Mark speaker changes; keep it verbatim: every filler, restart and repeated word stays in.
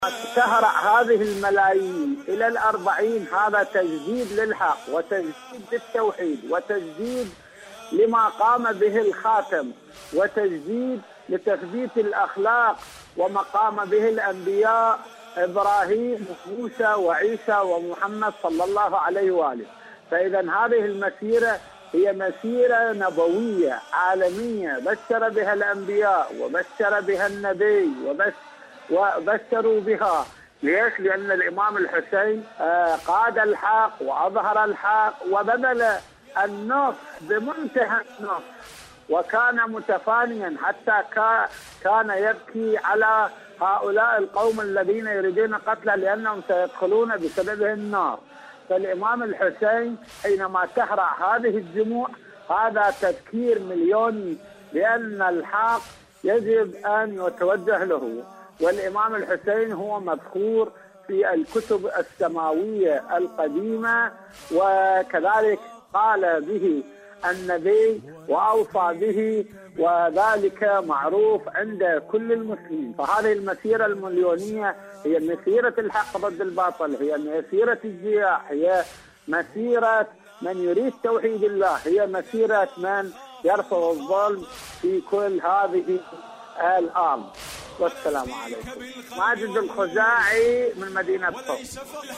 Speaker 1: تهرع هذه الملايين إلى الأربعين هذا تجديد للحق وتجديد للتوحيد وتجديد لما قام به الخاتم وتجديد لتثبيت الأخلاق وما قام به الأنبياء إبراهيم وموسى وعيسى ومحمد صلى الله عليه وآله. فإذا هذه المسيرة هي مسيرة نبوية عالمية بشر بها الأنبياء وبشر بها النبي وبس وبشروا بها. ليش؟ لأن الإمام الحسين قاد الحق وأظهر الحق وبذل النصح بمنتهى النصح وكان متفانيا حتى كان يبكي على هؤلاء القوم الذين يريدون قتله لأنهم سيدخلون بسببه النار. فالإمام الحسين حينما تهرع هذه الجموع هذا تذكير مليوني بأن الحق يجب أن يتوجه له. والإمام الحسين هو مذكور في الكتب السماوية القديمة وكذلك قال به النبي وأوصى به وذلك معروف عند كل المسلمين. فهذه المسيرة المليونية هي مسيرة الحق ضد الباطل، هي مسيرة الجياع، هي مسيرة من يريد توحيد الله، هي مسيرة من يرفض الظلم في كل هذه الأرض. والسلام عليكم. ماجد الخزاعي من مدينة صوت.